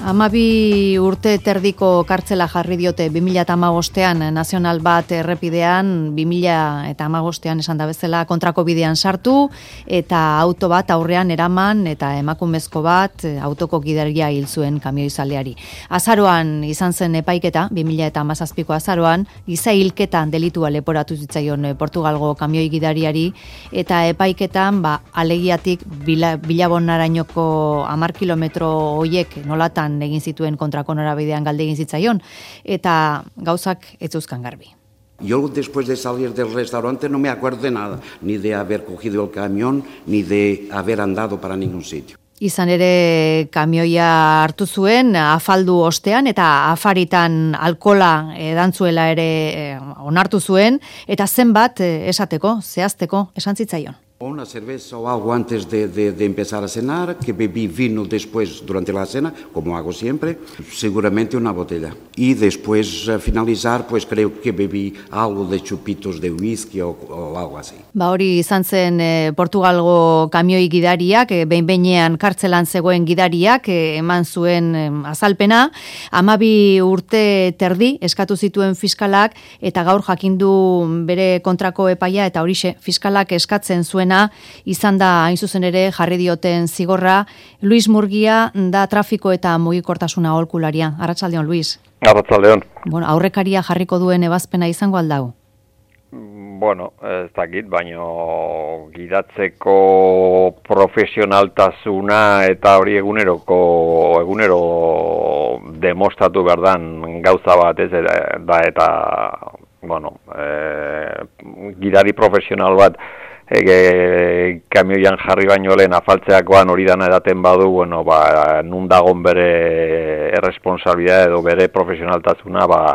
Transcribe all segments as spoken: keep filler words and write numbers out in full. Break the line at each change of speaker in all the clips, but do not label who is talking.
Hamabi urte terdiko kartzela jarri diote bi mila hamabostean nazional bat errepidean, bi mila hamabostean esan da bezala kontrako bidean sartu eta auto bat aurrean eraman eta emakumezko bat autoko gidaria hil zuen kamioizaleari. Azaroan izan zen epaiketa, bi mila hamazazpiko azaroan, giza hilketan delitua leporatu zitzaion Portugalgo kamioi gidariari eta epaiketan ba, alegiatik bila, Bilabonarainoko hamar kilometro hoiek nolatan egin zituen kontrako norabidean galde egin zitzaion, eta gauzak ez zeuzkan garbi.
Yo después de salir del restaurante no me acuerdo de nada, ni de haber cogido el camión, ni de haber andado para ningún sitio.
Izan ere kamioia hartu zuen, afaldu ostean eta afaritan alkola edantzuela ere eh, onartu zuen, eta zenbat eh, esateko, zehazteko, esan zitzaion.
Una cerveza o algo antes de, de, de empezar a cenar, que bebí vino después durante la cena, como hago siempre, seguramente una botella. Y después a finalizar, pues creo que bebí algo de chupitos de whisky o, o algo así.
Ba hori izan zen eh, Portugalgo kamioi gidariak, eh, behin-behinean kartzelan zegoen gidariak eh, eman zuen eh, azalpena, hamabi urte terdi eskatu zituen fiskalak eta gaur jakindu bere kontrako epaia eta horixe fiskalak eskatzen zuen izan da hain zuzen ere jarri dioten zigorra. Luis Murgia da trafiko eta mugikortasuna aholkularia. Arratsaldeon, Luis.
Arratsaldeon.
Bueno, aurrekaria jarriko duen ebazpena izango aldau?
Bueno, ez dakit, baino gidatzeko profesionaltasuna eta hori eguneroko egunero demostratu berdan gauza bat ez da eta bueno, e, gidari profesional bat Ege, kamioian jarri baino lehen afaltzeakoan hori dana edaten badu, bueno, ba, nun dagon bere erresponsabilidad edo bere profesionaltasuna, ba,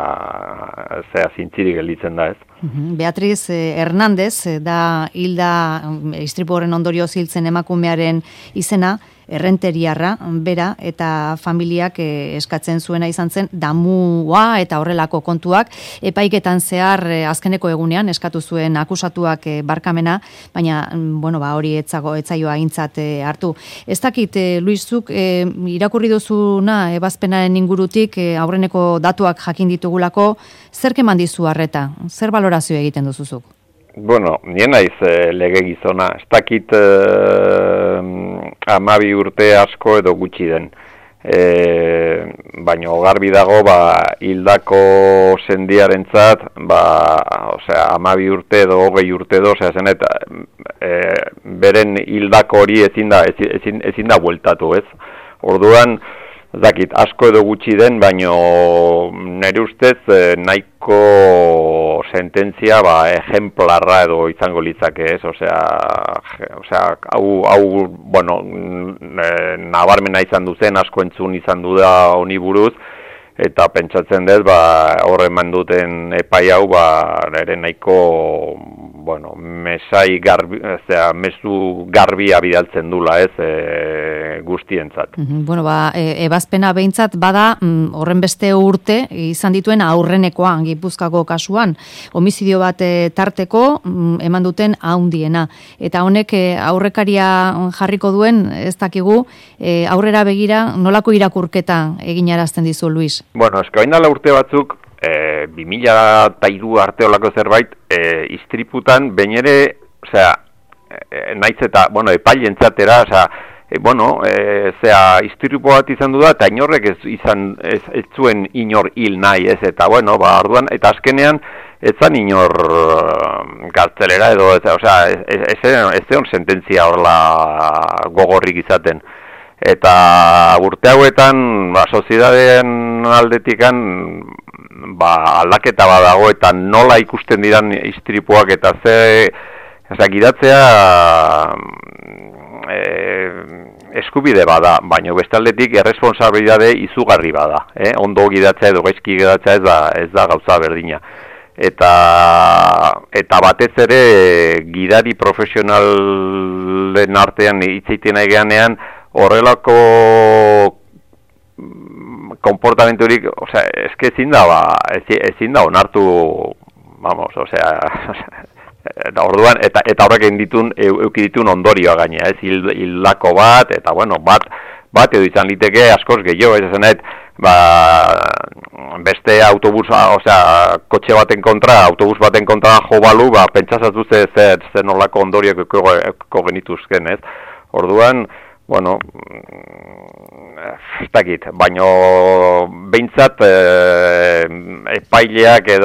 zea zintzirik gelditzen da ez.
Beatriz Hernández da hilda istripu horren ondorioz hiltzen emakumearen izena, errenteriarra, bera, eta familiak eh, eskatzen zuena izan zen damua eta horrelako kontuak. Epaiketan zehar eh, azkeneko egunean eskatu zuen akusatuak eh, barkamena, baina bueno, ba, hori etzago etzaioa aintzat eh, hartu. Ez dakit, eh, Luizuk, eh, irakurri duzuna ebazpenaren ingurutik eh, aurreneko datuak jakin ditugulako, zer keman dizu harreta? Zer balorazio egiten duzuzuk?
Bueno, nien naiz eh, lege gizona, ez dakit eh, hamabi urte asko edo gutxi den. E, baina garbi dago, ba, hildako sendiarentzat, ba, osea, hamabi urte edo hogei urte edo, osea, zenet, e, beren hildako hori ezin da, ezin, ezin da bueltatu, ez? Orduan, ez dakit, asko edo gutxi den, baino nire ustez eh, nahiko sententzia ba, ejemplarra edo izango litzake, ez? Osea, osea hau, hau, bueno, nabarmena izan duzen, asko entzun izan du da honi buruz, eta pentsatzen dut, ba, horre eman duten epai hau, ba, ere nahiko, bueno, mesai garbi, ezea, mezu garbia bidaltzen dula, ez, e, guztientzat.
Bueno, ba, e, ebazpena behintzat bada, mm, horren beste urte izan dituen aurrenekoa, Gipuzkoako kasuan, homizidio bat e, tarteko mm, eman duten haundiena. Eta honek e, aurrekaria jarriko duen, ez dakigu, e, aurrera begira, nolako irakurketa eginarazten dizu, Luis?
Bueno, eska bain dala urte batzuk, E, bi mila hiru arte olako zerbait, e, istriputan, bain ere, osea, e, naiz eta, bueno, epailentzatera, osea, e, bueno, e, zea, istripu bat izan du da, eta inorrek ez izan, ez, ez zuen inor hil nahi, ez, eta, bueno, ba, orduan, eta azkenean, ez zan inor kartzelera edo, ez, osea, ez, ez, ez zeon sententzia horla gogorrik izaten. Eta urte hauetan, ba, sozietateen aldetikan, ba, aldaketa badago eta nola ikusten diran istripuak eta ze, eza, gidatzea e, eskubide bada, baina bestaldetik erresponsabilitate izugarri bada, eh? Ondo gidatzea edo gaizki gidatzea ez da, ez da gauza berdina. Eta, eta batez ere gidari profesionalen artean hitzeiten egeanean horrelako konportamenturik, osea, eske ezin da, ba, ezin da onartu, vamos, osea, eta orduan, eta, eta horrek ditun, euki ditun ondorioa gainea, ez, hildako bat, eta bueno, bat, bat, edo izan liteke askoz gehiago, ez esanet, ba, beste autobusa, osea, kotxe baten kontra, autobus baten kontra jo balu, ba, pentsazatu ze, zer, zer nolako ondoriok eko genituzken, ez? Orduan, bueno, ez dakit, baino behintzat e, epaileak edo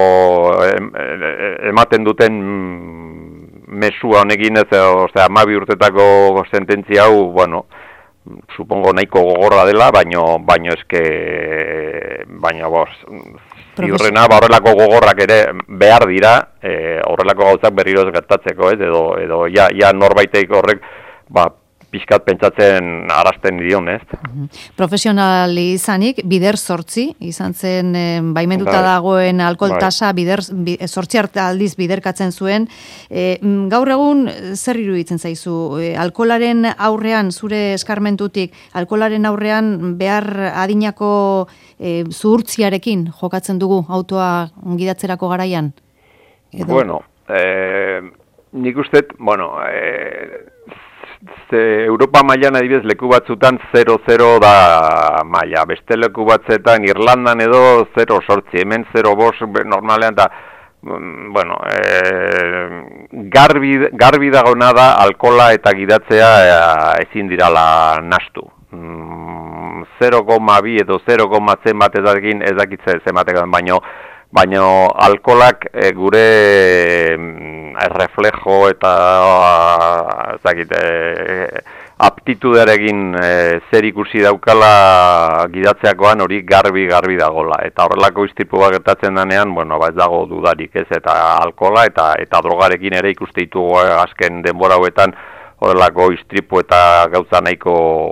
ematen duten mesua honekin, ez, osea, hamabi urtetako sententzia hau, bueno, supongo nahiko gogorra dela, baino, baino eske, baino, bos, ziurrena, ba, horrelako gogorrak ere behar dira, e, horrelako gauzak berriro ez gertatzeko, ez, edo, edo ja, ja norbaitek horrek, ba, pixkat pentsatzen arazten dion, ez?
Profesionali izanik, bider zortzi, izan zen e, baimenduta dagoen alkohol tasa, bider, bi, zortzi aldiz biderkatzen zuen. E, gaur egun, zer iruditzen zaizu? E, alkoholaren aurrean, zure eskarmentutik, alkoholaren aurrean behar adinako e, zuhurtziarekin jokatzen dugu autoa gidatzerako garaian? Edo?
Bueno, eh, nik uste, bueno, eh, Ze Europa mailan adibidez leku batzutan zero zero da maila, beste leku batzetan Irlandan edo zero sortzi, hemen zero bost normalean da, bueno, e, garbi, garbi dagona da alkola eta gidatzea e, ezin dirala nastu. zero koma bi edo zero koma zenbat ezakin ezakitze zenbatekan, baino baino alkolak e, gure reflejo eta ezakit, e, aptitudearekin e, zer ikusi daukala gidatzeakoan hori garbi-garbi dagola. Eta horrelako istripua gertatzen denean, bueno, ba ez dago dudarik, ez, eta alkola eta eta drogarekin ere ikuste ditugu azken denbora hauetan horrelako istripu eta gauza nahiko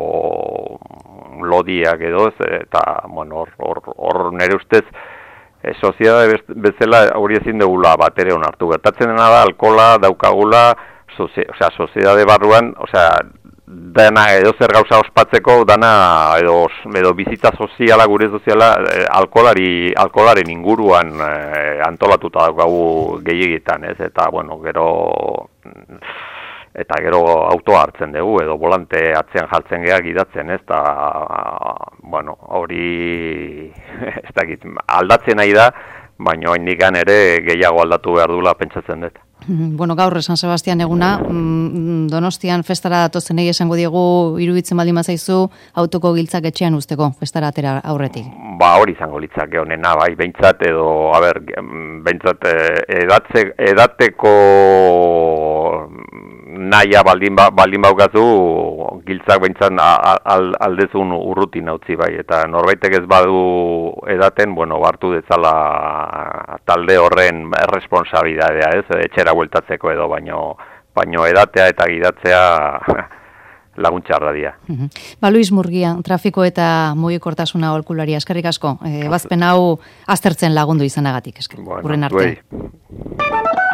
lodiak edo, ez, eta, bueno, hor, hor nire ustez, E, soziedade bezala hori ezin dugula bat ere onartu. Gertatzen dena da, alkola daukagula, sozi, osea, soziedade barruan, osea, dana edo zer gauza ospatzeko, dana edo, edo bizitza soziala, gure soziala, e, alkolari, alkolaren inguruan e, antolatuta daukagu gehiegitan, ez? Eta, bueno, gero... eta gero autoa hartzen dugu, edo volante atzean jartzen geha gidatzen, ez, eta, bueno, hori, ez dakit, aldatzen nahi da, baina hainikan ere gehiago aldatu behar dula pentsatzen dut.
Bueno, gaur San Sebastian eguna, Donostian festara datozen egi esango diegu, iruditzen baldin bazaizu, autoko giltzak etxean usteko festara atera aurretik.
Ba, hori izango litzake honena, bai, behintzat edo, a ber, behintzat edatze, edateko naia baldin, ba, baldin baukazu, giltzak behintzat aldezun urrutin utzi, bai, eta norbaitek ez badu edaten, bueno, hartu dezala talde horren responsabilidadea, ez, etxera bueltatzeko edo, baino, baino edatea eta gidatzea laguntxarra dira.
Uh-huh. Ba, Luis Murgia, trafiko eta mugikortasuna aholkularia, eskerrik asko, e, bazpen hau aztertzen lagundu izanagatik, eskerrik,
bueno,
urren arte.